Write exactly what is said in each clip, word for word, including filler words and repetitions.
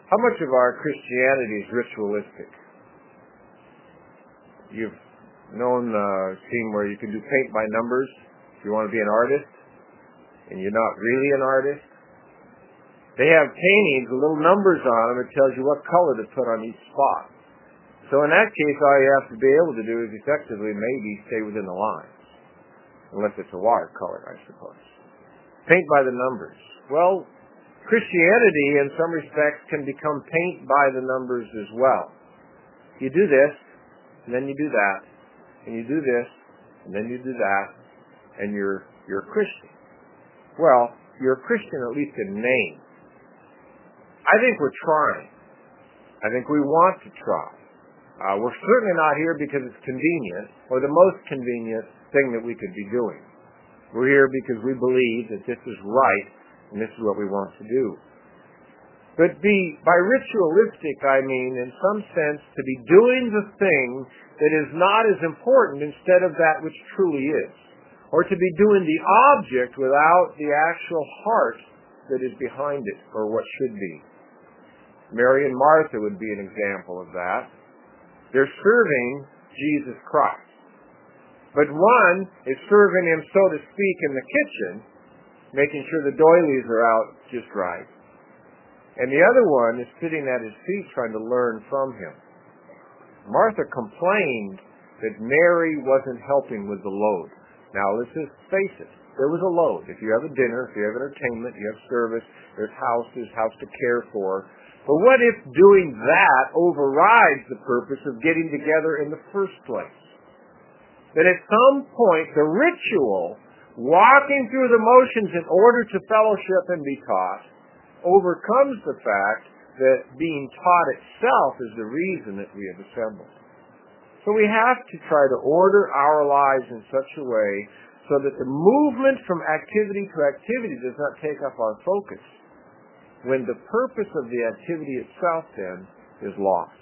How much of our Christianity is ritualistic? You've known, uh, seen where you can do paint by numbers if you want to be an artist, and you're not really an artist. They have paintings with little numbers on them that tells you what color to put on each spot. So in that case, all you have to be able to do is effectively maybe stay within the lines, unless it's a watercolor, I suppose. Paint by the numbers. Well, Christianity, in some respects, can become paint by the numbers as well. You do this, and then you do that, and you do this, and then you do that, and you're you're a Christian. Well, you're a Christian at least in name. I think we're trying. I think we want to try. Uh, we're certainly not here because it's convenient, or the most convenient thing that we could be doing. We're here because we believe that this is right, and this is what we want to do. But be, by ritualistic, I mean, in some sense, to be doing the thing that is not as important instead of that which truly is. Or to be doing the object without the actual heart that is behind it, or what should be. Mary and Martha would be an example of that. They're serving Jesus Christ. But one is serving him, so to speak, in the kitchen, making sure the doilies are out just right. And the other one is sitting at his feet trying to learn from him. Martha complained that Mary wasn't helping with the load. Now, let's just face it. There was a load. If you have a dinner, if you have entertainment, you have service, there's house, there's house to care for. But what if doing that overrides the purpose of getting together in the first place? That at some point, the ritual, walking through the motions in order to fellowship and be taught, overcomes the fact that being taught itself is the reason that we have assembled. So we have to try to order our lives in such a way so that the movement from activity to activity does not take up our focus, when the purpose of the activity itself then is lost.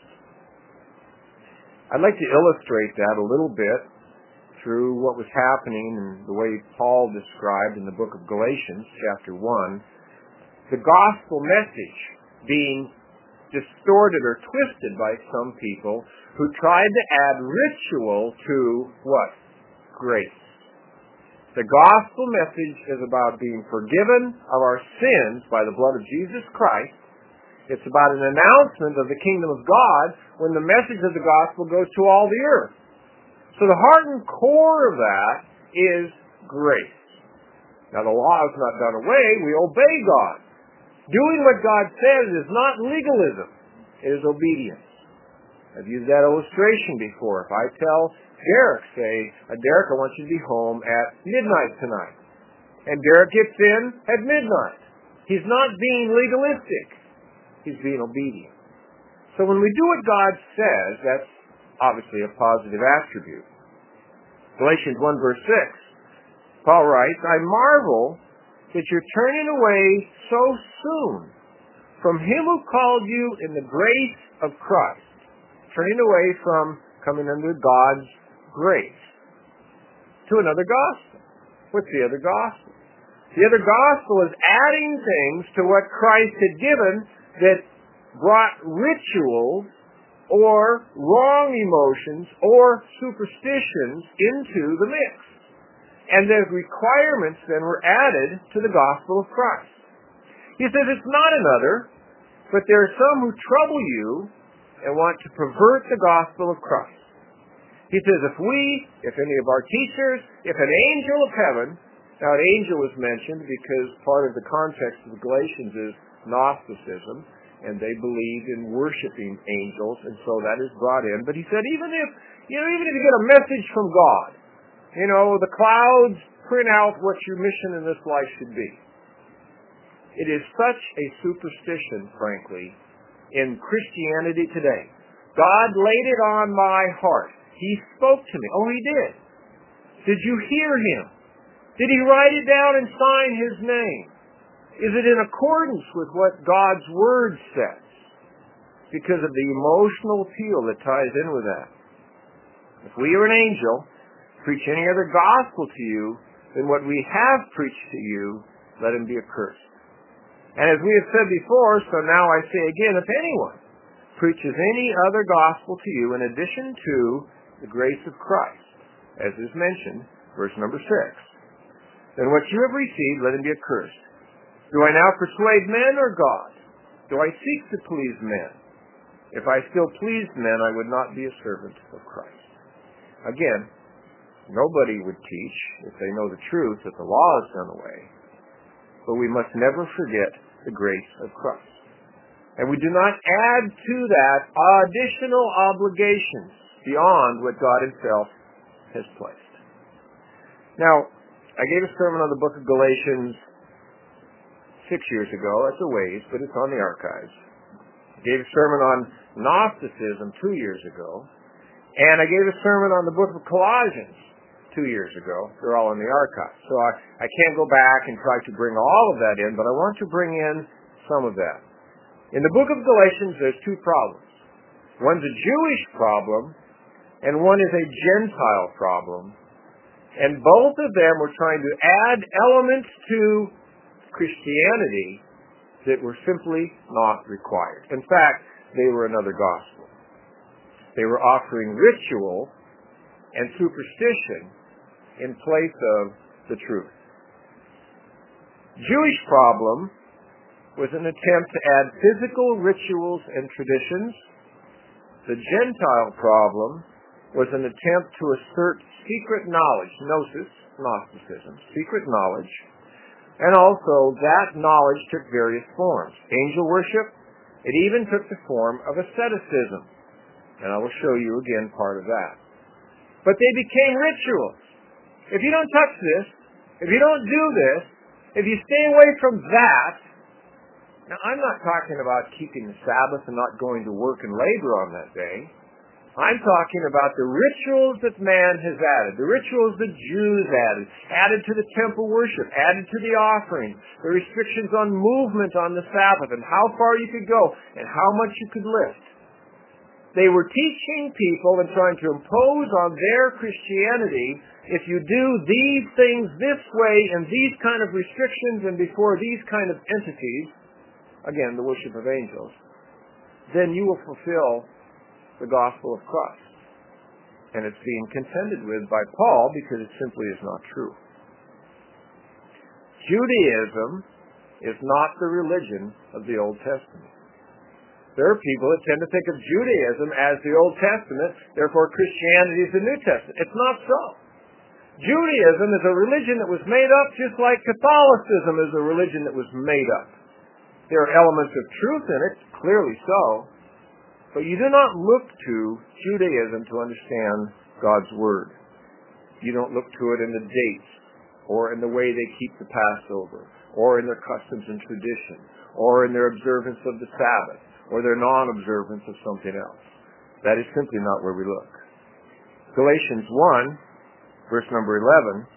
I'd like to illustrate that a little bit through what was happening and the way Paul described in the book of Galatians, chapter one, the gospel message being distorted or twisted by some people who tried to add ritual to what? Grace. The gospel message is about being forgiven of our sins by the blood of Jesus Christ. It's about an announcement of the kingdom of God when the message of the gospel goes to all the earth. So the heart and core of that is grace. Now the law is not done away, we obey God. Doing what God says is not legalism, it is obedience. I've used that illustration before. If I tell Derek, say, Derek, I want you to be home at midnight tonight. And Derek gets in at midnight. He's not being legalistic. He's being obedient. So when we do what God says, that's obviously a positive attribute. Galatians one verse six, Paul writes, I marvel that you're turning away so soon from him who called you in the grace of Christ. Turning away from coming under God's grace to another gospel. What's the other gospel? The other gospel is adding things to what Christ had given that brought rituals or wrong emotions or superstitions into the mix. And the requirements then were added to the gospel of Christ. He says it's not another, but there are some who trouble you and want to pervert the gospel of Christ. He says if we, if any of our teachers, if an angel of heaven, now an angel was mentioned because part of the context of the Galatians is Gnosticism, and they believed in worshiping angels, and so that is brought in. But he said even if, you know, even if you get a message from God, you know, the clouds print out what your mission in this life should be. It is such a superstition, frankly, in Christianity today. God laid it on my heart. He spoke to me. Oh, he did. Did you hear him? Did he write it down and sign his name? Is it in accordance with what God's Word says? Because of the emotional appeal that ties in with that. If we are an angel, preach any other gospel to you than what we have preached to you, let him be accursed. And as we have said before, so now I say again, if anyone preaches any other gospel to you in addition to the grace of Christ, as is mentioned, verse number six, then what you have received, let him be accursed. Do I now persuade men or God? Do I seek to please men? If I still pleased men, I would not be a servant of Christ. Again, nobody would teach, if they know the truth, that the law is done away. But we must never forget the grace of Christ. And we do not add to that additional obligations beyond what God himself has placed. Now, I gave a sermon on the book of Galatians six years ago. That's a ways, but it's on the archives. I gave a sermon on Gnosticism two years ago. And I gave a sermon on the book of Colossians two years ago. They're all in the archives. So I, I can't go back and try to bring all of that in, but I want to bring in some of that. In the book of Galatians, there's two problems. One's a Jewish problem, and one is a Gentile problem. And both of them were trying to add elements to Christianity that were simply not required. In fact, they were another gospel. They were offering ritual and superstition in place of the truth. Jewish problem was an attempt to add physical rituals and traditions. The Gentile problem was an attempt to assert secret knowledge, gnosis, Gnosticism, secret knowledge, and also that knowledge took various forms. Angel worship, it even took the form of asceticism. And I will show you again part of that. But they became rituals. If you don't touch this, if you don't do this, if you stay away from that, now I'm not talking about keeping the Sabbath and not going to work and labor on that day. I'm talking about the rituals that man has added, the rituals the Jews added, added to the temple worship, added to the offering, the restrictions on movement on the Sabbath and how far you could go and how much you could lift. They were teaching people and trying to impose on their Christianity, if you do these things this way and these kind of restrictions and before these kind of entities, again, the worship of angels, then you will fulfill the gospel of Christ. And it's being contended with by Paul because it simply is not true. Judaism is not the religion of the Old Testament. There are people that tend to think of Judaism as the Old Testament, therefore Christianity is the New Testament. It's not so. Judaism is a religion that was made up just like Catholicism is a religion that was made up. There are elements of truth in it, clearly so, but you do not look to Judaism to understand God's Word. You don't look to it in the dates, or in the way they keep the Passover, or in their customs and traditions, or in their observance of the Sabbath, or their non-observance of something else. That is simply not where we look. Galatians one, verse number eleven,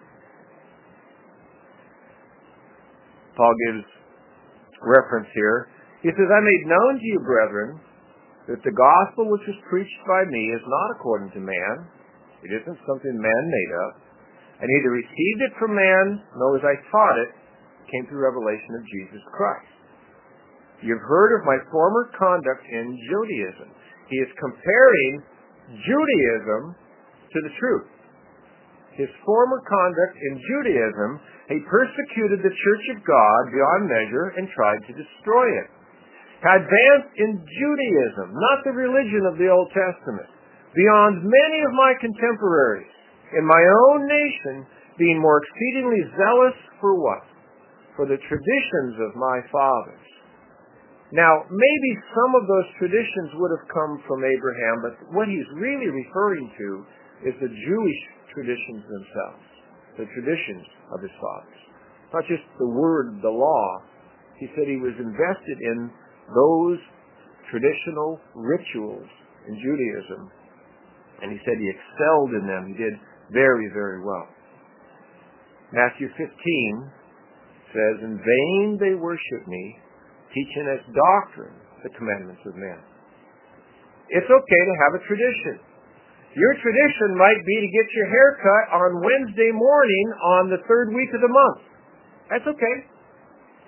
Paul gives reference here. He says, I made known to you, brethren, that the gospel which was preached by me is not according to man. It isn't something man made up. I neither received it from man, nor was I taught it. It came through revelation of Jesus Christ. You've heard of my former conduct in Judaism. He is comparing Judaism to the truth. His former conduct in Judaism, he persecuted the church of God beyond measure and tried to destroy it. Advanced in Judaism, not the religion of the Old Testament, beyond many of my contemporaries, in my own nation, being more exceedingly zealous for what? For the traditions of my fathers. Now, maybe some of those traditions would have come from Abraham, but what he's really referring to is the Jewish traditions themselves, the traditions of his fathers. Not just the word, the law. He said he was invested in those traditional rituals in Judaism, and he said he excelled in them. He did very, very well. Matthew fifteen says, in vain they worship me, teaching as doctrine the commandments of men. It's okay to have a tradition. Your tradition might be to get your hair cut on Wednesday morning on the third week of the month. That's okay.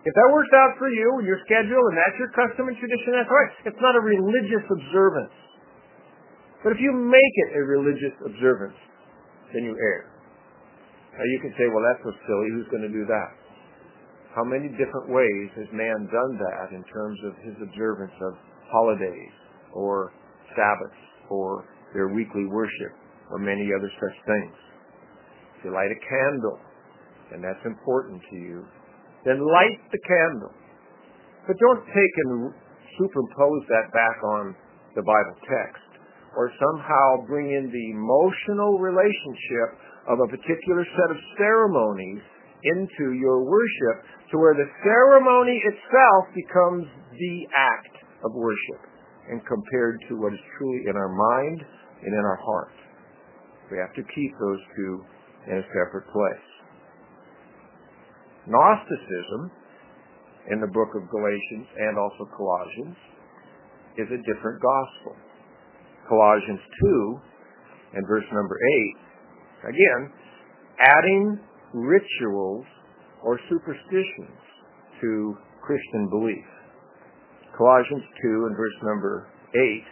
If that works out for you and your schedule and that's your custom and tradition, that's all right. It's not a religious observance. But if you make it a religious observance, then you err. Now you can say, well, that's so silly. Who's going to do that? How many different ways has man done that in terms of his observance of holidays or Sabbaths or their weekly worship or many other such things? If you light a candle, and that's important to you, then light the candle. But don't take and superimpose that back on the Bible text, or somehow bring in the emotional relationship of a particular set of ceremonies into your worship, to where the ceremony itself becomes the act of worship, and compared to what is truly in our mind and in our heart. We have to keep those two in a separate place. Gnosticism, in the book of Galatians and also Colossians, is a different gospel. Colossians two and verse number eight, again, adding rituals or superstitions to Christian belief. Colossians two and verse number eight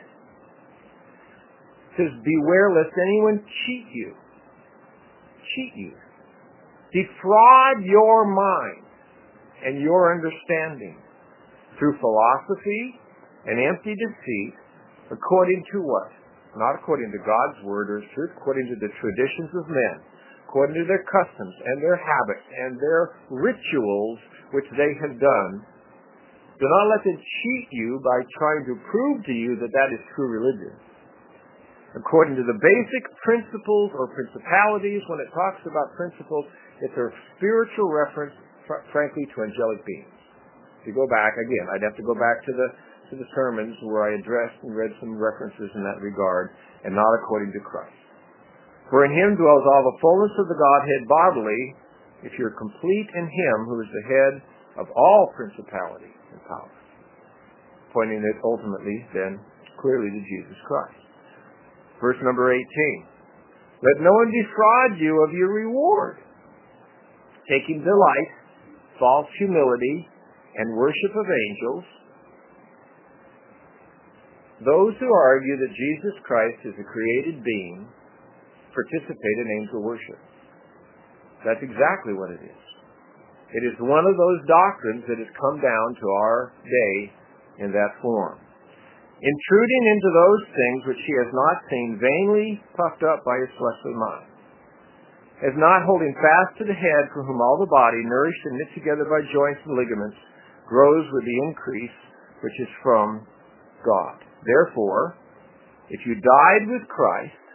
says, beware lest anyone cheat you. Cheat you. Defraud your mind and your understanding through philosophy and empty deceit, according to what? Not according to God's word or truth, according to the traditions of men, according to their customs and their habits and their rituals which they have done. Do not let them cheat you by trying to prove to you that that is true religion. According to the basic principles or principalities, when it talks about principles, it's a spiritual reference, fr- frankly, to angelic beings. If you go back, again, I'd have to go back to the to the sermons where I addressed and read some references in that regard, and not according to Christ. For in him dwells all the fullness of the Godhead bodily, if you're complete in him who is the head of all principality and power. Pointing it ultimately, then, clearly to Jesus Christ. Verse number eighteen. Let no one defraud you of your reward, taking delight, false humility, and worship of angels. Those who argue that Jesus Christ is a created being participate in angel worship. That's exactly what it is. It is one of those doctrines that has come down to our day in that form. Intruding into those things which he has not seen, vainly puffed up by his fleshly mind. As not holding fast to the head, from whom all the body, nourished and knit together by joints and ligaments, grows with the increase which is from God. Therefore, if you died with Christ,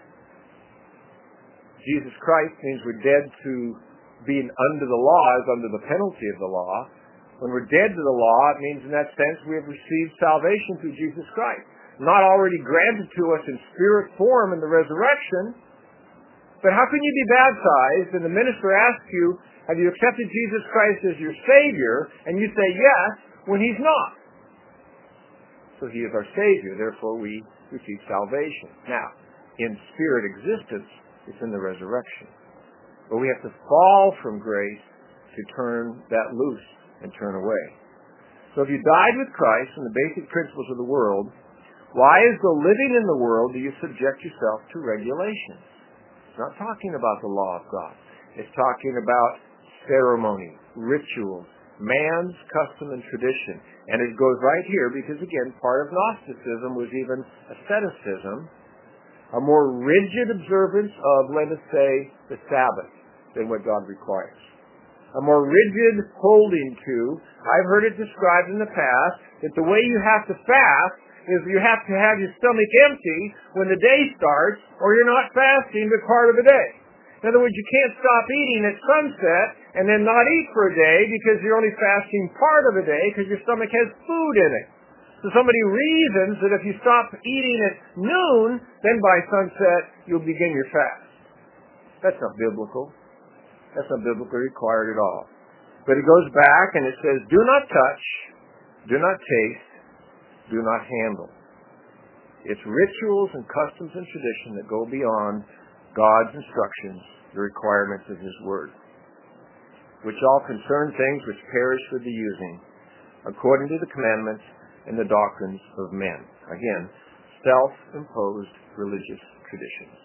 Jesus Christ means we're dead to being under the law, as under the penalty of the law. When we're dead to the law, it means in that sense we have received salvation through Jesus Christ. Not already granted to us in spirit form in the resurrection, but how can you be baptized and the minister asks you, have you accepted Jesus Christ as your Savior? And you say yes, when he's not. So he is our Savior, therefore we receive salvation. Now, in spirit existence, it's in the resurrection. But we have to fall from grace to turn that loose and turn away. So if you died with Christ in the basic principles of the world, why, as though living in the world, do you subject yourself to regulations? It's not talking about the law of God. It's talking about ceremony, ritual, man's custom and tradition. And it goes right here because, again, part of Gnosticism was even asceticism, a more rigid observance of, let us say, the Sabbath than what God requires. A more rigid holding to, I've heard it described in the past, that the way you have to fast is you have to have your stomach empty when the day starts, or you're not fasting but part of the day. In other words, you can't stop eating at sunset and then not eat for a day because you're only fasting part of a day because your stomach has food in it. So somebody reasons that if you stop eating at noon, then by sunset you'll begin your fast. That's not biblical. That's not biblically required at all. But it goes back and it says, do not touch, do not taste, do not handle. It's rituals and customs and tradition that go beyond God's instructions, the requirements of his word. which all concern things which perish with the using, according to the commandments and the doctrines of men. Again, self-imposed religious traditions.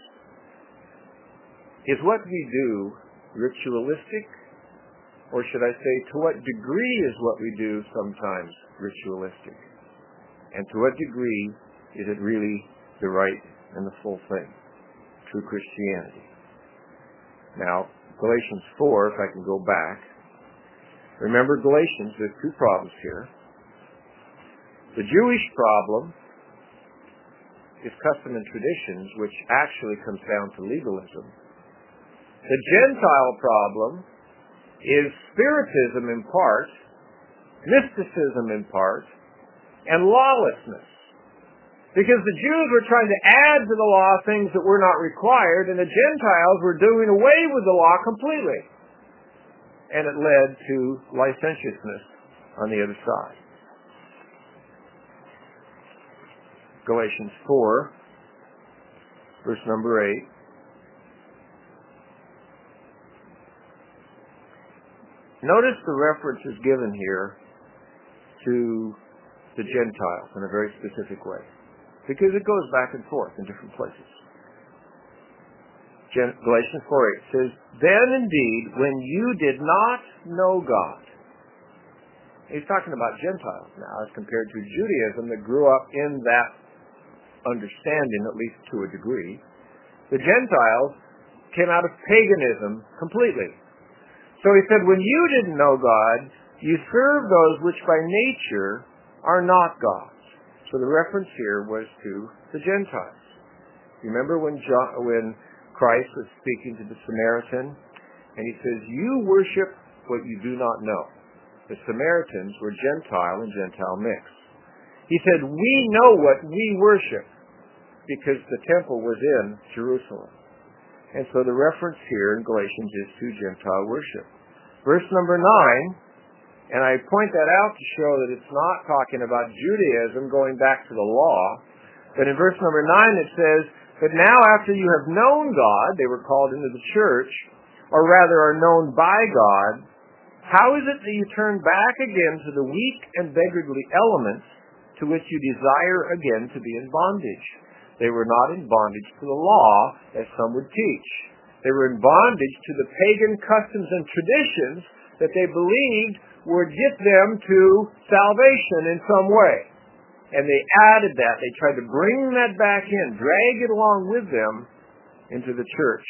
Is what we do ritualistic? Or should I say, to what degree is what we do sometimes ritualistic? And to what degree is it really the right and the full thing? True Christianity. Now, Galatians four, if I can go back. Remember Galatians, there's two problems here. The Jewish problem is custom and traditions, which actually comes down to legalism. The Gentile problem is spiritism in part, mysticism in part, and lawlessness. Because the Jews were trying to add to the law things that were not required, and the Gentiles were doing away with the law completely. And it led to licentiousness on the other side. Galatians four, verse number eight. Notice the reference is given here to the Gentiles in a very specific way, because it goes back and forth in different places. Galatians four eight says, "Then indeed, when you did not know God," he's talking about Gentiles now as compared to Judaism that grew up in that understanding, at least to a degree. The Gentiles came out of paganism completely. So he said, when you didn't know God, you served those which by nature are not gods. So the reference here was to the Gentiles. Remember when John, when Christ was speaking to the Samaritan, and he says, you worship what you do not know. The Samaritans were Gentile and Gentile mixed. He said, we know what we worship, because the temple was in Jerusalem. And so the reference here in Galatians is to Gentile worship. Verse number nine, and I point that out to show that it's not talking about Judaism going back to the law, but in verse number nine it says, but now after you have known God, they were called into the church, or rather are known by God, how is it that you turn back again to the weak and beggarly elements to which you desire again to be in bondage? They were not in bondage to the law, as some would teach. They were in bondage to the pagan customs and traditions that they believed would get them to salvation in some way. And they added that. They tried to bring that back in, drag it along with them into the church.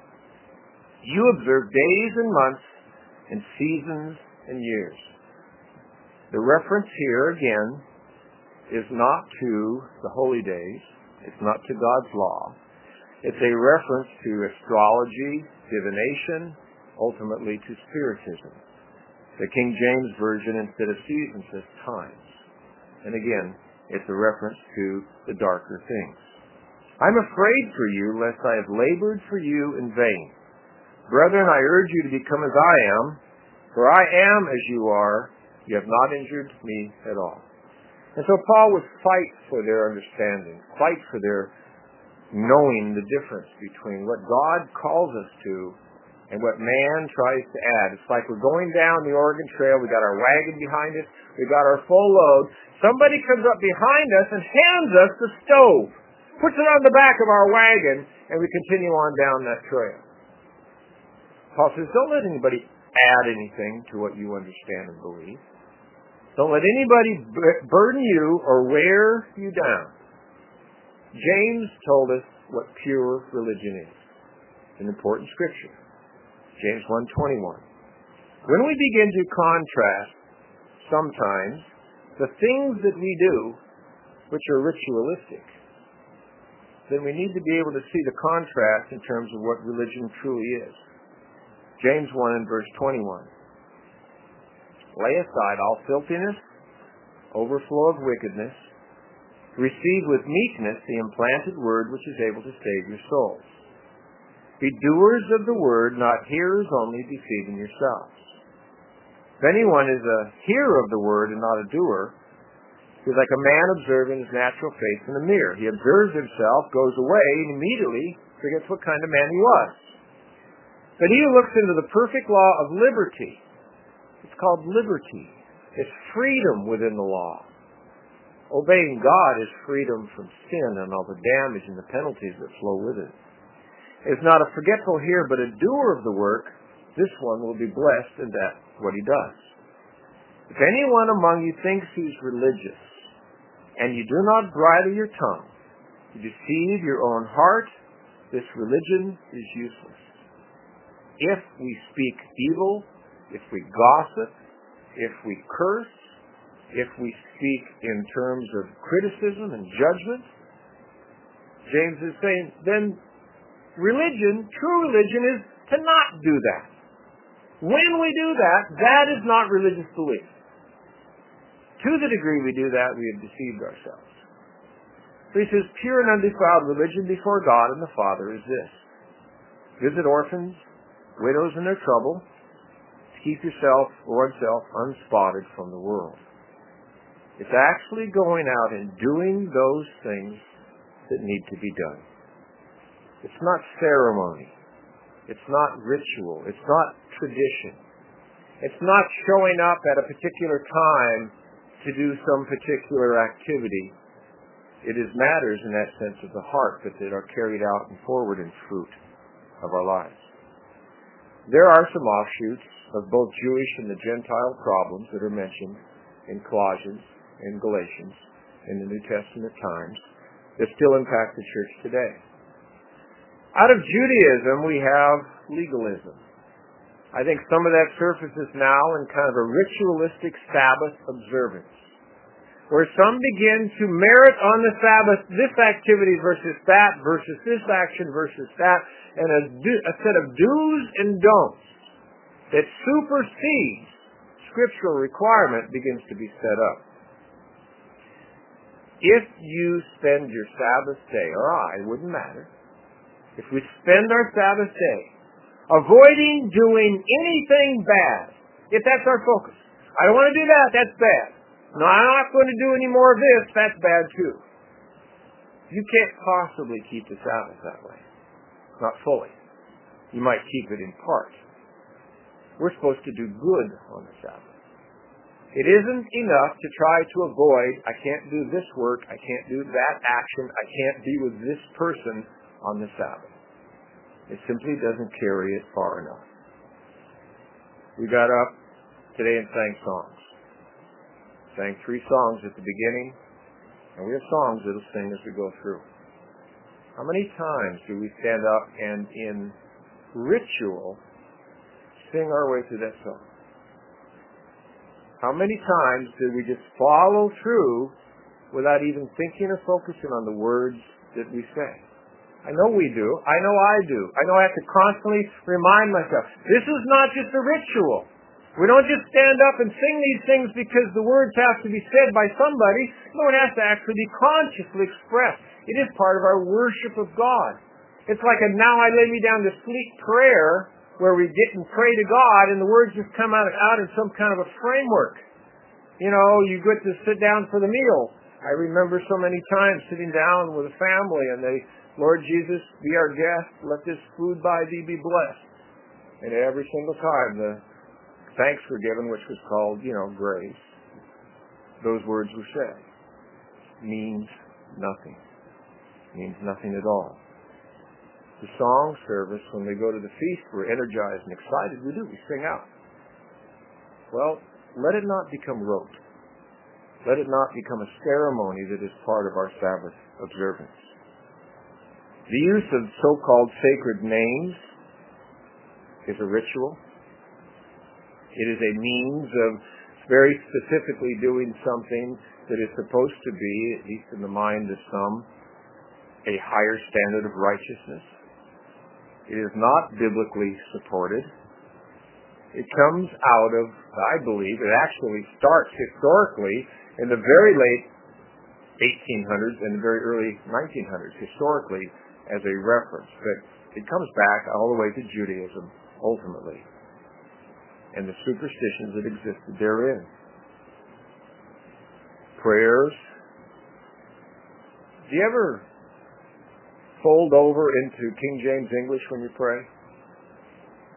You observe days and months and seasons and years. The reference here, again, is not to the holy days. It's not to God's law. It's a reference to astrology, divination, ultimately to spiritism. The King James Version, instead of seasons, says times. And again, it's a reference to the darker things. I'm afraid for you, lest I have labored for you in vain. Brethren, I urge you to become as I am, for I am as you are. You have not injured me at all. And so Paul would fight for their understanding, fight for their knowing the difference between what God calls us to and what man tries to add. It's like we're going down the Oregon Trail, we got our wagon behind us, we got our full load. Somebody comes up behind us and hands us the stove, puts it on the back of our wagon, and we continue on down that trail. Paul says, don't let anybody add anything to what you understand and believe. Don't let anybody burden you or wear you down. James told us what pure religion is. It's an important scripture. James one twenty-one. When we begin to contrast sometimes the things that we do which are ritualistic, then we need to be able to see the contrast in terms of what religion truly is. James one and verse twenty-one. Lay aside all filthiness, overflow of wickedness. Receive with meekness the implanted word which is able to save your souls. Be doers of the word, not hearers only, deceiving yourselves. If anyone is a hearer of the word and not a doer, he is like a man observing his natural face in a mirror. He observes himself, goes away, and immediately forgets what kind of man he was. But he who looks into the perfect law of liberty, it's called liberty. It's freedom within the law. Obeying God is freedom from sin and all the damage and the penalties that flow with it. It's not a forgetful hearer, but a doer of the work. This one will be blessed in that what he does. If anyone among you thinks he's religious, and you do not bridle your tongue, you deceive your own heart, this religion is useless. If we speak evil, if we gossip, if we curse, if we speak in terms of criticism and judgment, James is saying, then religion, true religion, is to not do that. When we do that, that is not religious belief. To the degree we do that, we have deceived ourselves. So he says, pure and undefiled religion before God and the Father is this: visit orphans, widows in their trouble, to keep yourself or oneself unspotted from the world. It's actually going out and doing those things that need to be done. It's not ceremony. It's not ritual. It's not tradition. It's not showing up at a particular time to do some particular activity. It is matters in that sense of the heart that, that are carried out and forward in fruit of our lives. There are some offshoots of both Jewish and the Gentile problems that are mentioned in Colossians and Galatians in the New Testament times that still impact the church today. Out of Judaism, we have legalism. I think some of that surfaces now in kind of a ritualistic Sabbath observance, where some begin to merit on the Sabbath this activity versus that, versus this action versus that, and a, do, a set of do's and don'ts that supersedes scriptural requirement begins to be set up. If you spend your Sabbath day, or I, it wouldn't matter, if we spend our Sabbath day avoiding doing anything bad, if that's our focus, I don't want to do that, that's bad. No, I'm not going to do any more of this, that's bad too. You can't possibly keep the Sabbath that way. Not fully. You might keep it in part. We're supposed to do good on the Sabbath. It isn't enough to try to avoid, I can't do this work, I can't do that action, I can't be with this person on the Sabbath. It simply doesn't carry it far enough. We got up today and sang songs. Sang three songs at the beginning, and we have songs that will sing as we go through. How many times do we stand up and in ritual sing our way through that song? How many times do we just follow through without even thinking or focusing on the words that we say? I know we do. I know I do. I know I have to constantly remind myself, this is not just a ritual. We don't just stand up and sing these things because the words have to be said by somebody. No, it has to actually be consciously expressed. It is part of our worship of God. It's like a now I lay me down to sleep prayer where we get and pray to God and the words just come out, out in some kind of a framework. You know, you get to sit down for the meal. I remember so many times sitting down with a family and they, Lord Jesus, be our guest. Let this food by thee be blessed. And every single time the thanks were given, which was called, you know, grace. Those words were said. Means nothing. Means nothing at all. The song service, when we go to the feast, we're energized and excited. We do. We sing out. Well, let it not become rote. Let it not become a ceremony that is part of our Sabbath observance. The use of so-called sacred names is a ritual. It is a means of very specifically doing something that is supposed to be, at least in the mind of some, a higher standard of righteousness. It is not biblically supported. It comes out of, I believe, it actually starts historically in the very late eighteen hundreds and the very early nineteen hundreds, historically as a reference. But it comes back all the way to Judaism, ultimately, and the superstitions that existed therein. Prayers. Do you ever fold over into King James English when you pray?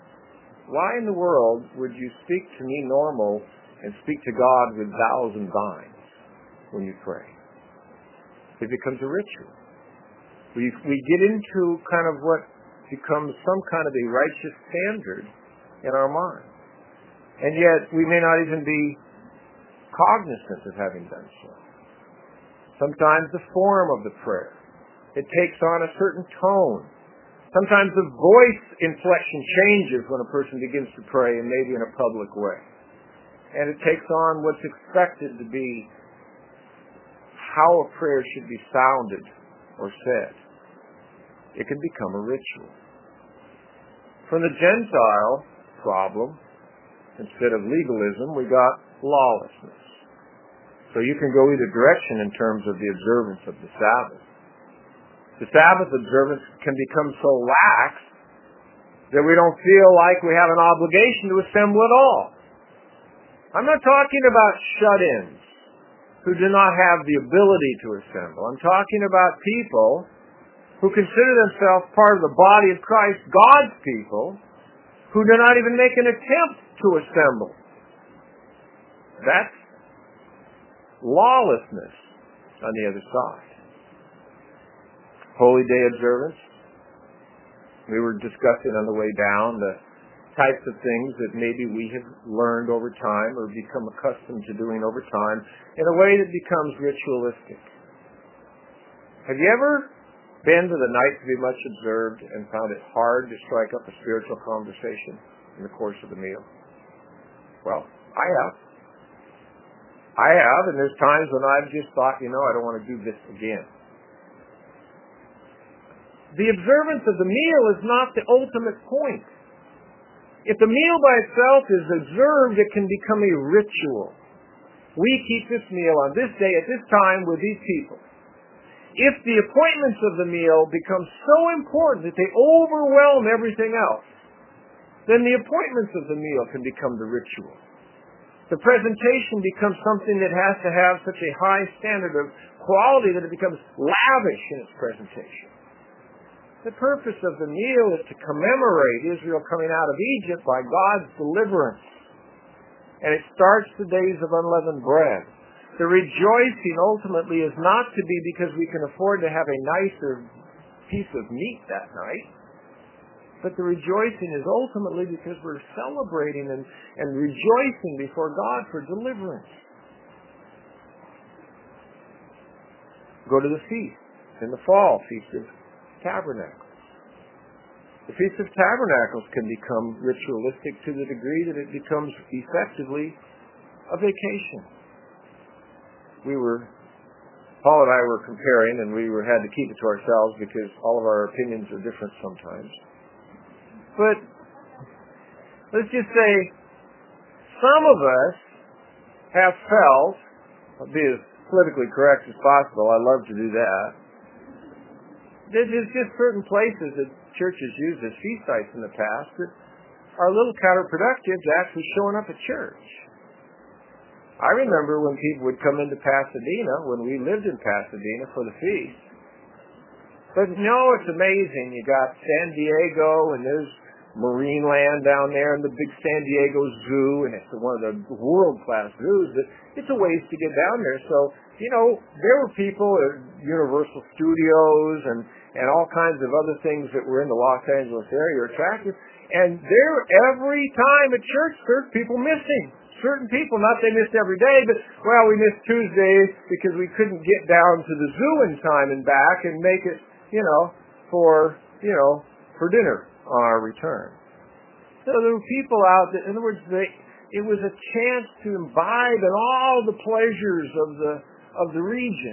Why in the world would you speak to me normal and speak to God with thous and thines when you pray? It becomes a ritual. We, we get into kind of what becomes some kind of a righteous standard in our mind. And yet we may not even be cognizant of having done so. Sometimes the form of the prayer, it takes on a certain tone. Sometimes the voice inflection changes when a person begins to pray, and maybe in a public way. And it takes on what's expected to be how a prayer should be sounded or said. It can become a ritual. From the Gentile problem, instead of legalism, we got lawlessness. So you can go either direction in terms of the observance of the Sabbath. The Sabbath observance can become so lax that we don't feel like we have an obligation to assemble at all. I'm not talking about shut-ins who do not have the ability to assemble. I'm talking about people who consider themselves part of the body of Christ, God's people, who do not even make an attempt to assemble. That's lawlessness on the other side. Holy Day observance. We were discussing on the way down the types of things that maybe we have learned over time or become accustomed to doing over time in a way that becomes ritualistic. Have you ever been to the night to be much observed and found it hard to strike up a spiritual conversation in the course of the meal? Well, I have. I have, and there's times when I've just thought, you know, I don't want to do this again. The observance of the meal is not the ultimate point. If the meal by itself is observed, it can become a ritual. We keep this meal on this day at this time with these people. If the appointments of the meal become so important that they overwhelm everything else, then the appointments of the meal can become the ritual. The presentation becomes something that has to have such a high standard of quality that it becomes lavish in its presentation. The purpose of the meal is to commemorate Israel coming out of Egypt by God's deliverance. And it starts the days of unleavened bread. The rejoicing ultimately is not to be because we can afford to have a nicer piece of meat that night, but the rejoicing is ultimately because we're celebrating and, and rejoicing before God for deliverance. Go to the feast in the fall, Feast of Tabernacles. The Feast of Tabernacles can become ritualistic to the degree that it becomes effectively a vacation. We were, Paul and I were comparing, and we were had to keep it to ourselves because all of our opinions are different sometimes. But let's just say some of us have felt, I'll be as politically correct as possible, I love to do that, there's just certain places that churches used as feast sites in the past that are a little counterproductive to actually showing up at church. I remember when people would come into Pasadena, when we lived in Pasadena for the feast. But no, it's amazing. You got San Diego, and there's Marine Land down there, and the big San Diego Zoo, and it's one of the world-class zoos. But it's a ways to get down there. So, you know, there were people at Universal Studios and, and all kinds of other things that were in the Los Angeles area are attractive. And there, every time at church, there's people missing. Certain people, not they missed every day, but, well, we missed Tuesday because we couldn't get down to the zoo in time and back and make it, you know, for, you know, for dinner on our return. So there were people out that, in other words, they, it was a chance to imbibe in all the pleasures of the, of the region.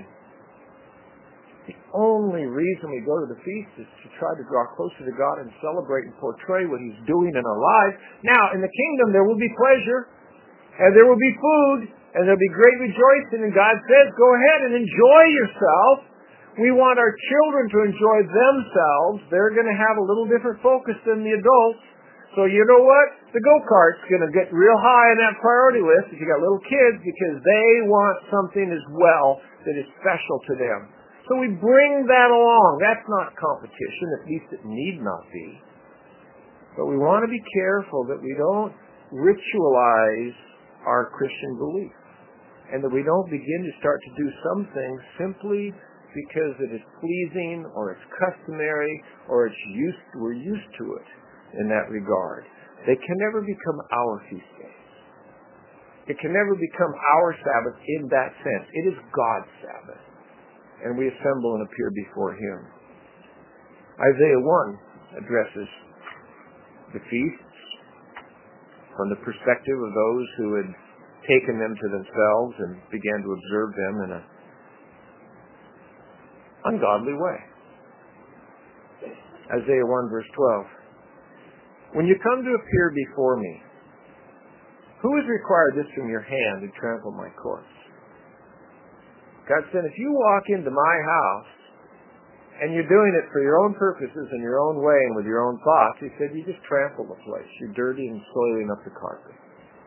The only reason we go to the feast is to try to draw closer to God and celebrate and portray what He's doing in our lives. Now, in the kingdom, there will be pleasure. And there will be food, and there will be great rejoicing, and God says, go ahead and enjoy yourself. We want our children to enjoy themselves. They're going to have a little different focus than the adults. So you know what? The go-kart's going to get real high on that priority list if you got little kids, because they want something as well that is special to them. So we bring that along. That's not competition, at least it need not be. But we want to be careful that we don't ritualize our Christian belief, and that we don't begin to start to do some things simply because it is pleasing or it's customary or it's used, we're used to it in that regard. They can never become our feast days. It can never become our Sabbath in that sense. It is God's Sabbath, and we assemble and appear before Him. Isaiah one addresses the feasts from the perspective of those who had taken them to themselves and began to observe them in an ungodly way. Isaiah one verse twelve. When you come to appear before me, who has required this from your hand to trample my courts? God said, if you walk into my house and you're doing it for your own purposes in your own way and with your own thoughts, He said, you just trample the place. You're dirty and soiling up the carpet.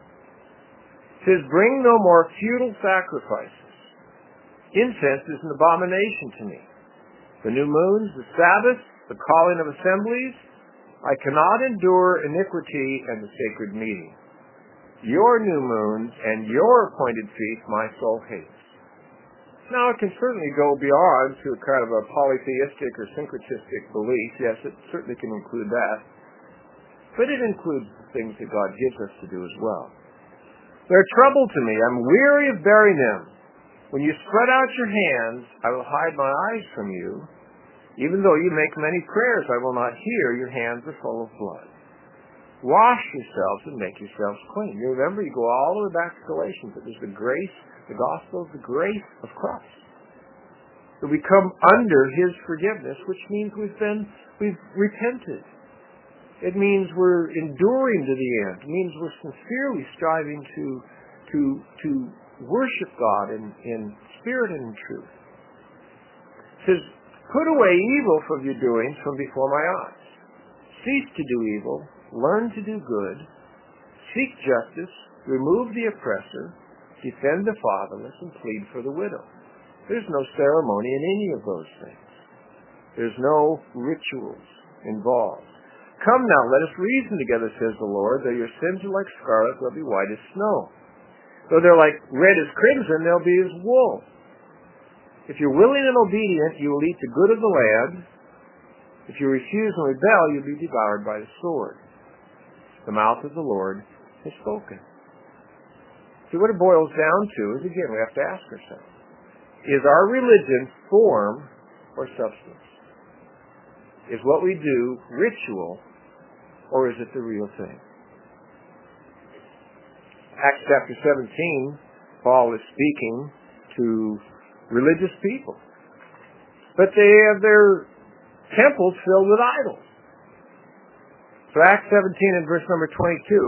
He says, bring no more futile sacrifices. Incense is an abomination to me. The new moons, the Sabbath, the calling of assemblies, I cannot endure iniquity and the sacred meeting. Your new moons and your appointed feasts my soul hates. Now, it can certainly go beyond to a kind of a polytheistic or syncretistic belief. Yes, it certainly can include that. But it includes the things that God gives us to do as well. They're trouble to me. I'm weary of bearing them. When you spread out your hands, I will hide my eyes from you. Even though you make many prayers, I will not hear. Your hands are full of blood. Wash yourselves and make yourselves clean. You remember, you go all the way back to Galatians. It was the grace, the gospel of the grace of Christ. That we come under His forgiveness, which means we've been, we've repented. It means we're enduring to the end. It means we're sincerely striving to, to, to worship God in, in spirit and in truth. It says, put away evil from your doings from before my eyes. Cease to do evil. Learn to do good, seek justice, remove the oppressor, defend the fatherless, and plead for the widow. There's no ceremony in any of those things. There's no rituals involved. Come now, let us reason together, says the Lord. Though your sins are like scarlet, they'll be white as snow. Though they're like red as crimson, they'll be as wool. If you're willing and obedient, you will eat the good of the land. If you refuse and rebel, you'll be devoured by the sword. The mouth of the Lord has spoken. See, what it boils down to is, again, we have to ask ourselves, is our religion form or substance? Is what we do ritual, or is it the real thing? Acts chapter seventeen, Paul is speaking to religious people. But they have their temples filled with idols. So Acts seventeen and verse number twenty-two,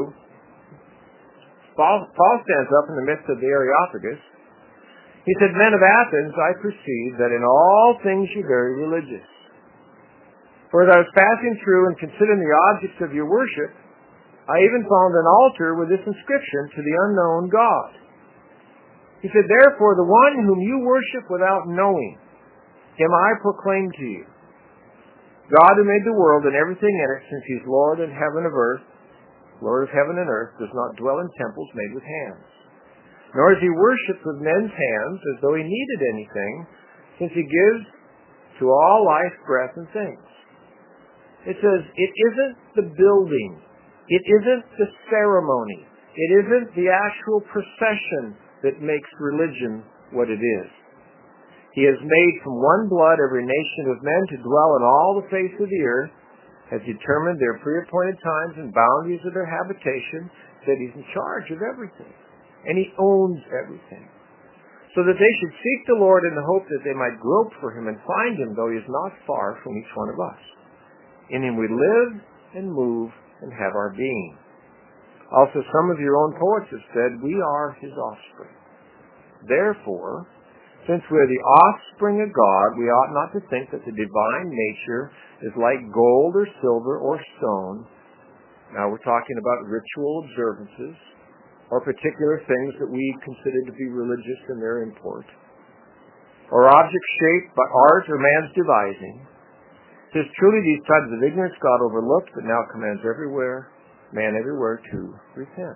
Paul, Paul stands up in the midst of the Areopagus. He said, men of Athens, I perceive that in all things you're very religious. For as I was passing through and considering the objects of your worship, I even found an altar with this inscription, to the unknown God. He said, therefore the one whom you worship without knowing, him I proclaim to you. God who made the world and everything in it, since He's Lord in heaven of earth, Lord of heaven and earth, does not dwell in temples made with hands. Nor is He worshipped with men's hands as though He needed anything, since He gives to all life, breath, and things. It says, it isn't the building. It isn't the ceremony. It isn't the actual procession that makes religion what it is. He has made from one blood every nation of men to dwell on all the face of the earth, has determined their pre-appointed times and boundaries of their habitation, that He's in charge of everything. And He owns everything. So that they should seek the Lord in the hope that they might grope for Him and find Him, though He is not far from each one of us. In Him we live and move and have our being. Also, some of your own poets have said, we are His offspring. Therefore, since we are the offspring of God, we ought not to think that the divine nature is like gold or silver or stone. Now we're talking about ritual observances or particular things that we consider to be religious in their import, or objects shaped by art or man's devising. It says, truly these times of ignorance God overlooked, but now commands everywhere, man everywhere to repent.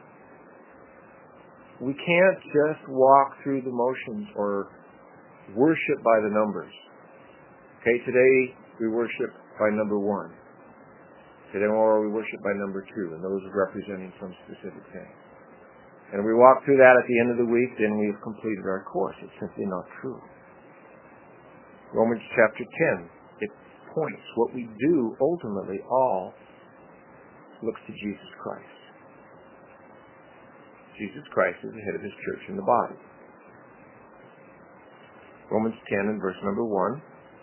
We can't just walk through the motions or worship by the numbers. Okay, today we worship by number one. Today tomorrow we worship by number two, and those are representing some specific thing. And we walk through that at the end of the week, then we've completed our course. It's simply not true. Romans chapter ten, it points what we do ultimately all looks to Jesus Christ. Jesus Christ is the head of his church in the body. Romans ten and verse number one.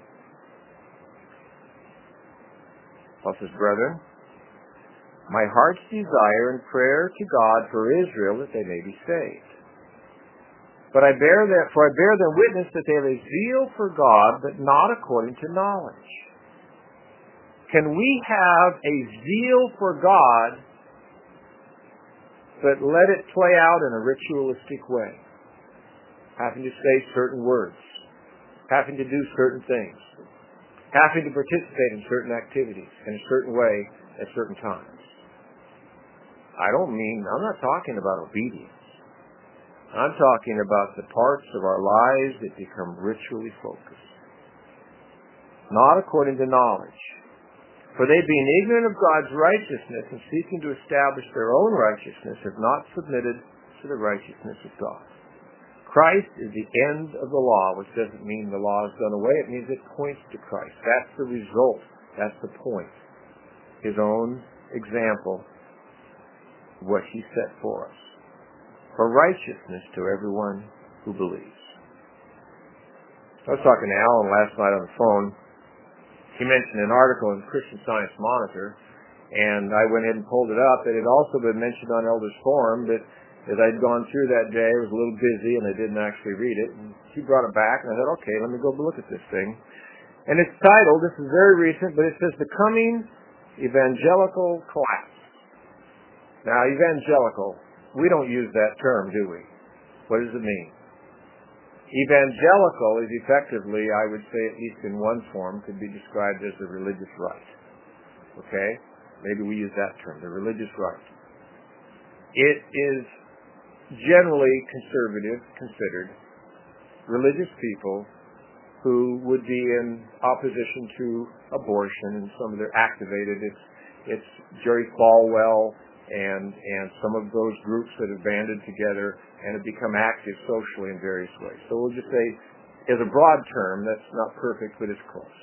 Paul says, brethren, my heart's desire and prayer to God for Israel that they may be saved. But I bear that, for I bear them witness that they have a zeal for God, but not according to knowledge. Can we have a zeal for God, but let it play out in a ritualistic way? Having to say certain words, having to do certain things, having to participate in certain activities in a certain way at certain times. I don't mean, I'm not talking about obedience. I'm talking about the parts of our lives that become ritually focused. Not according to knowledge. For they, being ignorant of God's righteousness and seeking to establish their own righteousness, have not submitted to the righteousness of God. Christ is the end of the law, which doesn't mean the law is done away. It means it points to Christ. That's the result. That's the point. His own example, what he set for us. For righteousness to everyone who believes. I was talking to Alan last night on the phone. He mentioned an article in Christian Science Monitor, and I went ahead and pulled it up. It had also been mentioned on Elders Forum, but as I'd gone through that day, I was a little busy, and I didn't actually read it. And he brought it back, and I thought, okay, let me go look at this thing. And it's titled, this is very recent, but it says, The Coming Evangelical Collapse. Now, evangelical, we don't use that term, do we? What does it mean? Evangelical is effectively, I would say, at least in one form, could be described as the religious right. Okay? Maybe we use that term, the religious right. It is generally conservative, considered, religious people who would be in opposition to abortion, and some of their activated. It's, it's Jerry Falwell and and some of those groups that have banded together and have become active socially in various ways. So we'll just say, as a broad term, that's not perfect, but it's close.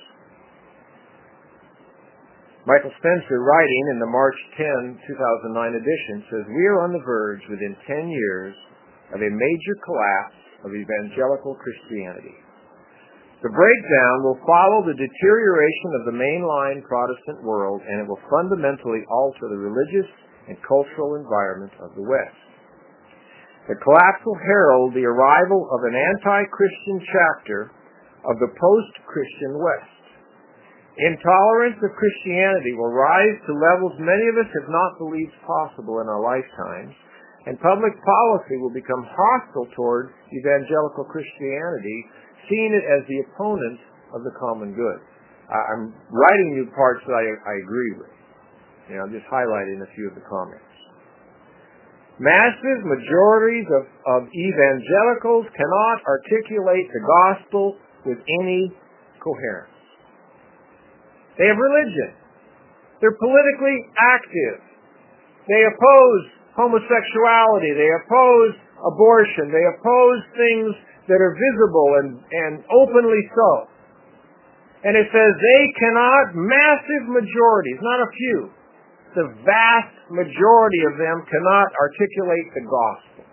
Michael Spencer, writing in the March tenth, two thousand nine edition, says, we are on the verge within ten years of a major collapse of evangelical Christianity. The breakdown will follow the deterioration of the mainline Protestant world, and it will fundamentally alter the religious and cultural environment of the West. The collapse will herald the arrival of an anti-Christian chapter of the post-Christian West. Intolerance of Christianity will rise to levels many of us have not believed possible in our lifetimes, and public policy will become hostile toward evangelical Christianity, seeing it as the opponent of the common good. I'm writing you parts that I, I agree with. You know, I'm just highlighting a few of the comments. Massive majorities of, of evangelicals cannot articulate the gospel with any coherence. They have religion. They're politically active. They oppose homosexuality. They oppose abortion. They oppose things that are visible and, and openly so. And it says they cannot, massive majorities, not a few, the vast majority of them cannot articulate the gospel.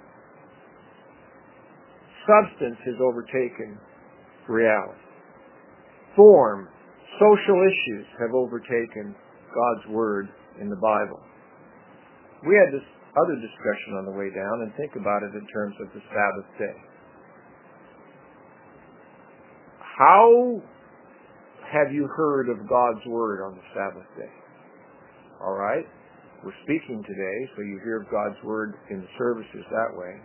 Substance has overtaken reality. Form, social issues have overtaken God's Word in the Bible. We had this other discussion on the way down, and think about it in terms of the Sabbath day. How have you heard of God's Word on the Sabbath day? All right? We're speaking today, so you hear of God's Word in the services that way.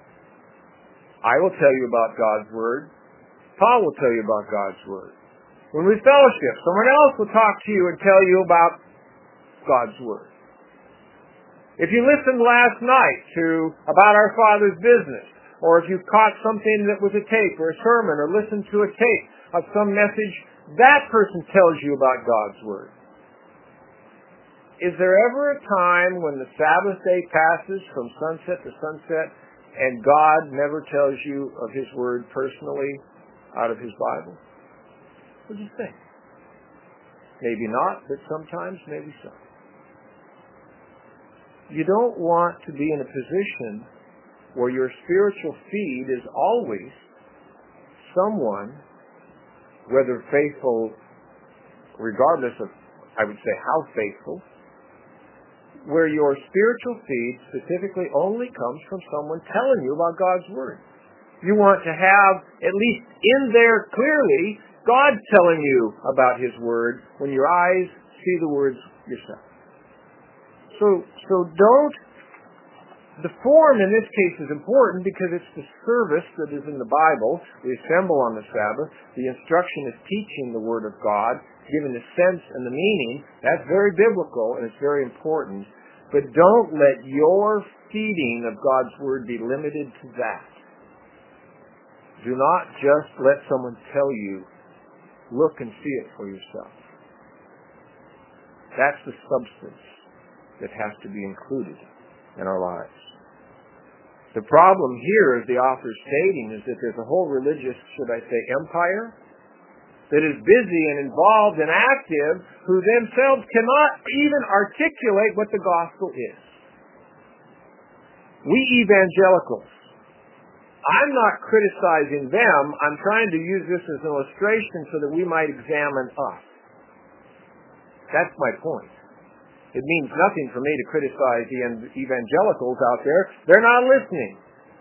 I will tell you about God's Word. Paul will tell you about God's Word. When we fellowship, someone else will talk to you and tell you about God's Word. If you listened last night to about our Father's business, or if you caught something that was a tape or a sermon, or listened to a tape of some message, that person tells you about God's Word. Is there ever a time when the Sabbath day passes from sunset to sunset and God never tells you of His Word personally out of His Bible? What do you think? Maybe not, but sometimes maybe so. You don't want to be in a position where your spiritual feed is always someone, whether faithful, regardless of, I would say, how faithful, where your spiritual feed specifically only comes from someone telling you about God's Word. You want to have, at least in there clearly, God telling you about His Word when your eyes see the words yourself. So, so don't, the form in this case is important because it's the service that is in the Bible. We assemble on the Sabbath. The instruction is teaching the Word of God, given the sense and the meaning. That's very biblical and it's very important. But don't let your feeding of God's Word be limited to that. Do not just let someone tell you, look and see it for yourself. That's the substance that has to be included in our lives. The problem here, as the author is stating, is that there's a whole religious, should I say, empire that is busy and involved and active, who themselves cannot even articulate what the gospel is. We evangelicals, I'm not criticizing them, I'm trying to use this as an illustration so that we might examine us. That's my point. It means nothing for me to criticize the evangelicals out there. They're not listening.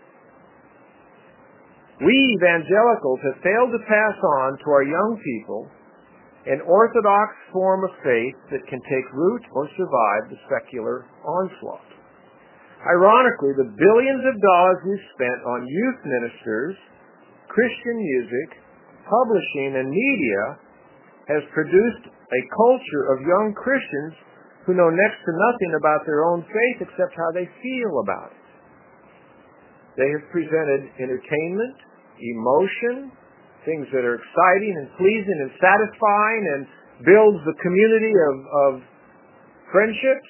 We evangelicals have failed to pass on to our young people an orthodox form of faith that can take root or survive the secular onslaught. Ironically, the billions of dollars we've spent on youth ministers, Christian music, publishing, and media has produced a culture of young Christians who know next to nothing about their own faith except how they feel about it. They have presented entertainment, emotion, things that are exciting and pleasing and satisfying and builds the community of, of friendships.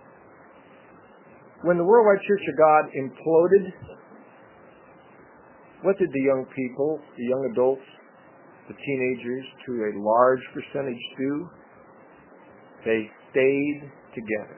When the Worldwide Church of God imploded, what did the young people, the young adults, the teenagers, to a large percentage do? They stayed together.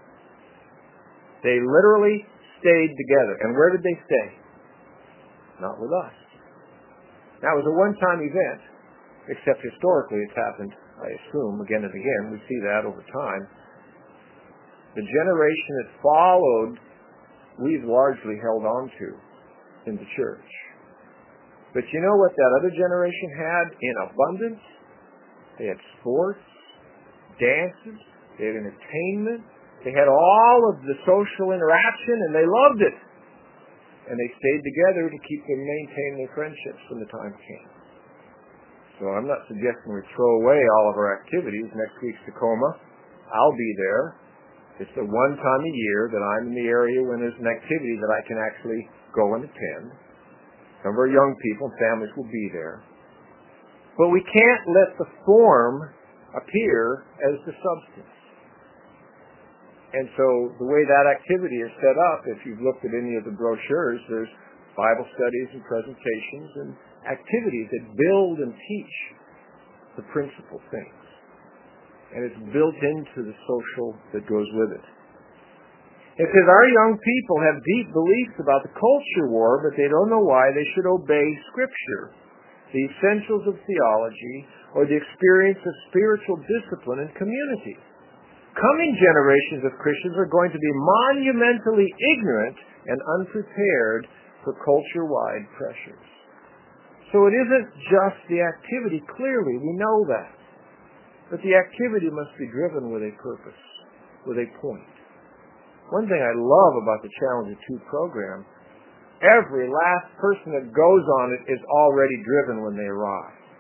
They literally stayed together. And where did they stay? Not with us. That was a one-time event, except historically it's happened, I assume, again and again. We see that over time. The generation that followed, we've largely held on to in the church. But you know what that other generation had in abundance? They had sports, dances, they had entertainment, they had all of the social interaction, and they loved it. And they stayed together to keep them maintain their friendships when the time came. So I'm not suggesting we throw away all of our activities. Next week's Tacoma. I'll be there. It's the one time a year that I'm in the area when there's an activity that I can actually go and attend. Some of our young people and families will be there. But we can't let the form appear as the substance. And so the way that activity is set up, if you've looked at any of the brochures, there's Bible studies and presentations and activities that build and teach the principal things. And it's built into the social that goes with it. It says our young people have deep beliefs about the culture war, but they don't know why they should obey Scripture, the essentials of theology, or the experience of spiritual discipline and community. Coming generations of Christians are going to be monumentally ignorant and unprepared for culture-wide pressures. So it isn't just the activity. Clearly, we know that. But the activity must be driven with a purpose, with a point. One thing I love about the Challenge of Two program, every last person that goes on it is already driven when they arrive.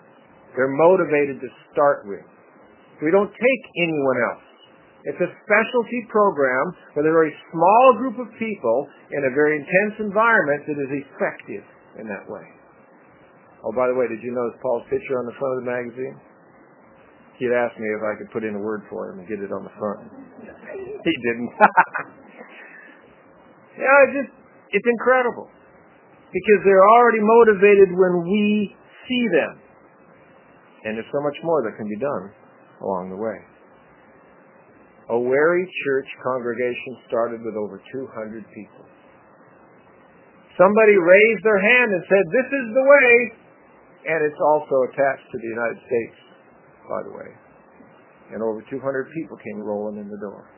They're motivated to start with. We don't take anyone else. It's a specialty program with a very small group of people in a very intense environment that is effective in that way. Oh, by the way, did you notice Paul's picture on the front of the magazine? He'd asked me if I could put in a word for him and get it on the front. He didn't. Yeah, it's just, it's incredible. Because they're already motivated when we see them. And there's so much more that can be done along the way. A Wary church congregation started with over two hundred people. Somebody raised their hand and said, "This is the way." And it's also attached to the United States, by the way. And over two hundred people came rolling in the door.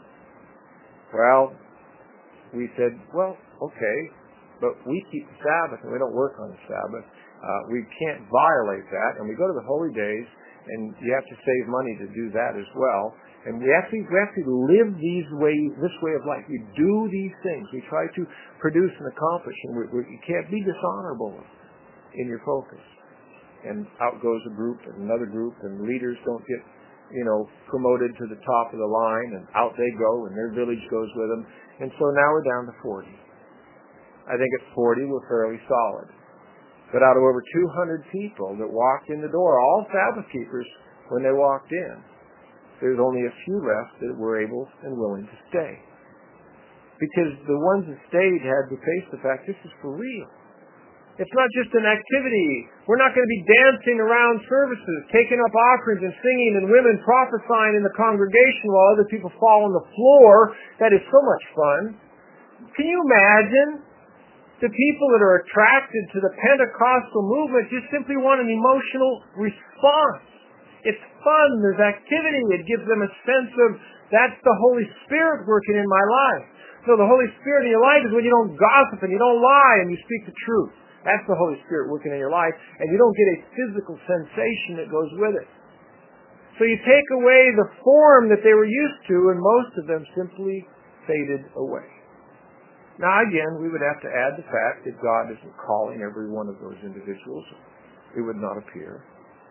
Well, we said, well, okay, but we keep the Sabbath and we don't work on the Sabbath. Uh, we can't violate that. And we go to the holy days, and you have to save money to do that as well. And we actually, we actually live these way, this way of life. We do these things. We try to produce and accomplish, and we, we, you can't be dishonorable in your focus. And out goes a group and another group, and leaders don't get, you know, promoted to the top of the line, and out they go, and their village goes with them. And so now we're down to forty. I think at forty we're fairly solid. But out of over two hundred people that walked in the door, all Sabbath keepers, when they walked in, there's only a few left that were able and willing to stay. Because the ones that stayed had to face the fact this is for real. It's not just an activity. We're not going to be dancing around services, taking up offerings and singing, and women prophesying in the congregation while other people fall on the floor. That is so much fun. Can you imagine? The people that are attracted to the Pentecostal movement just simply want an emotional response. It's fun. There's activity. It gives them a sense of, that's the Holy Spirit working in my life. So the Holy Spirit in your life is when you don't gossip and you don't lie and you speak the truth. That's the Holy Spirit working in your life, and you don't get a physical sensation that goes with it. So you take away the form that they were used to, and most of them simply faded away. Now again, we would have to add the fact that God isn't calling every one of those individuals. It would not appear.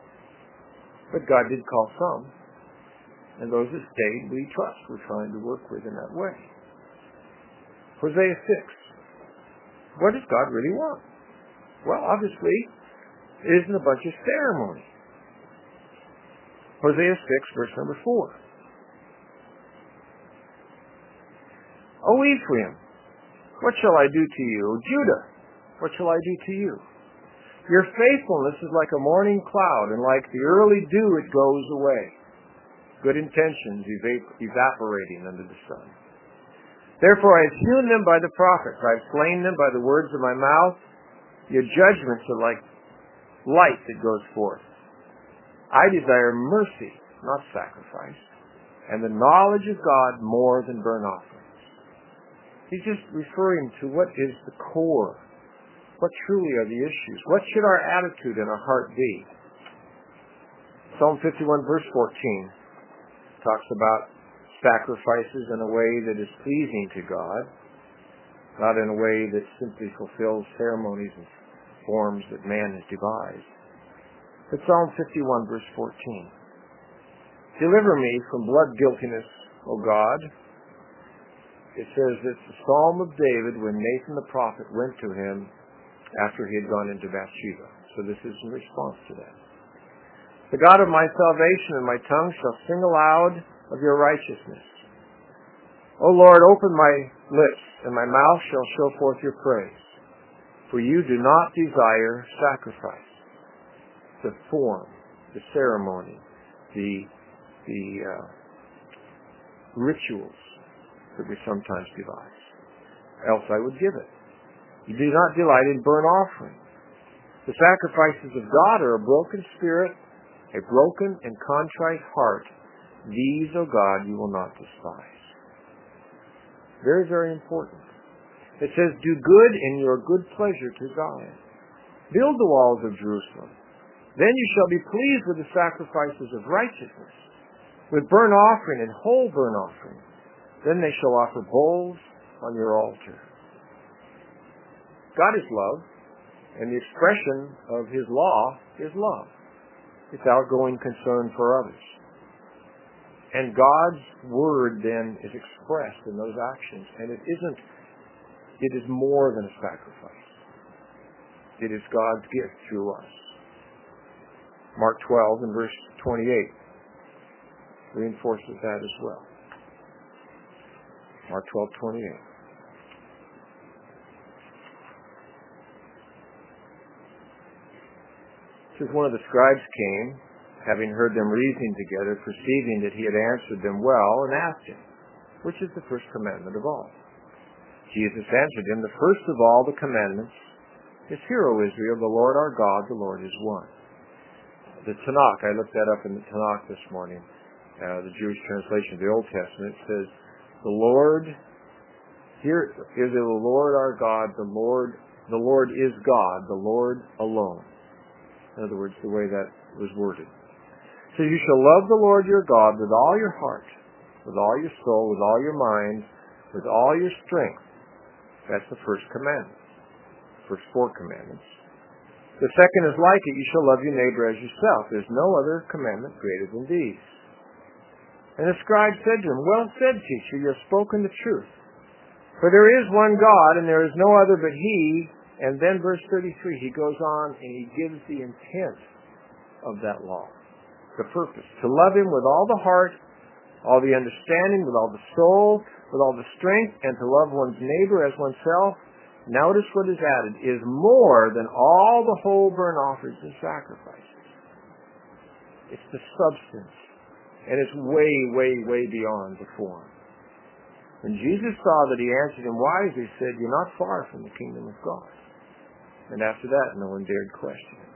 But God did call some. And those that stayed, we trust. We're trying to work with in that way. Hosea six. What does God really want? Well, obviously, it isn't a bunch of ceremony. Hosea six, verse number four. O Ephraim, what shall I do to you? O Judah, what shall I do to you? Your faithfulness is like a morning cloud, and like the early dew it goes away. Good intentions evap- evaporating under the sun. Therefore I have hewn them by the prophets. I have slain them by the words of my mouth. Your judgments are like light that goes forth. I desire mercy, not sacrifice, and the knowledge of God more than burnt offerings. He's just referring to what is the core. What truly are the issues? What should our attitude and our heart be? Psalm fifty-one, verse fourteen, talks about sacrifices in a way that is pleasing to God, not in a way that simply fulfills ceremonies and forms that man has devised. But Psalm fifty-one, verse fourteen. Deliver me from blood guiltiness, O God. It says it's the Psalm of David when Nathan the prophet went to him after he had gone into Bathsheba. So this is in response to that. The God of my salvation, and my tongue shall sing aloud of your righteousness. O Lord, open my lips, and my mouth shall show forth your praise. For you do not desire sacrifice, the form, the ceremony, the, the uh, rituals that we sometimes devise. Else I would give it. You do not delight in burnt offering. The sacrifices of God are a broken spirit, a broken and contrite heart. These, O God, you will not despise. Very, very important. It says, do good in your good pleasure to Zion. Build the walls of Jerusalem. Then you shall be pleased with the sacrifices of righteousness, with burnt offering and whole burnt offering. Then they shall offer bulls on your altar. God is love, and the expression of his law is love. It's outgoing concern for others. And God's word then is expressed in those actions. And it isn't, it is more than a sacrifice. It is God's gift through us. Mark twelve and verse twenty-eight reinforces that as well. Mark twelve twenty-eight. It says, one of the scribes came, having heard them reasoning together, perceiving that he had answered them well, and asked him, which is the first commandment of all? Jesus answered him, the first of all the commandments is, Hear, O Israel, the Lord our God, the Lord is one. The Tanakh, I looked that up in the Tanakh this morning, uh, the Jewish translation of the Old Testament. It says, the Lord, Hear, Israel, the Lord our God, the Lord, the Lord is God, the Lord alone. In other words, the way that was worded. So you shall love the Lord your God with all your heart, with all your soul, with all your mind, with all your strength. That's the first commandment. First four commandments. The second is like it, you shall love your neighbor as yourself. There's no other commandment greater than these. And the scribe said to him, Well said, teacher, you have spoken the truth. For there is one God, and there is no other but He. And then verse thirty-three, he goes on and he gives the intent of that law. The purpose. To love Him with all the heart, all the understanding, with all the soul, with all the strength, and to love one's neighbor as oneself. Notice what is added, is more than all the whole burnt offerings and sacrifices. It's the substance. And it's way, way, way beyond the form. When Jesus saw that he answered him wisely, he said, You're not far from the kingdom of God. And after that, no one dared question him.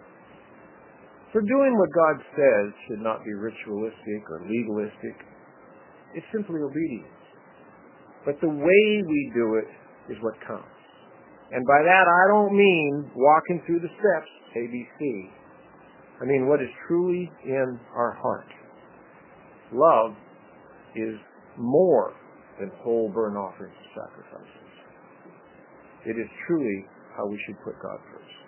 For doing what God says should not be ritualistic or legalistic. It's simply obedience. But the way we do it is what counts. And by that, I don't mean walking through the steps, A B C. I mean what is truly in our heart. Love is more than whole burnt offerings and sacrifices. It is truly how we should put God first.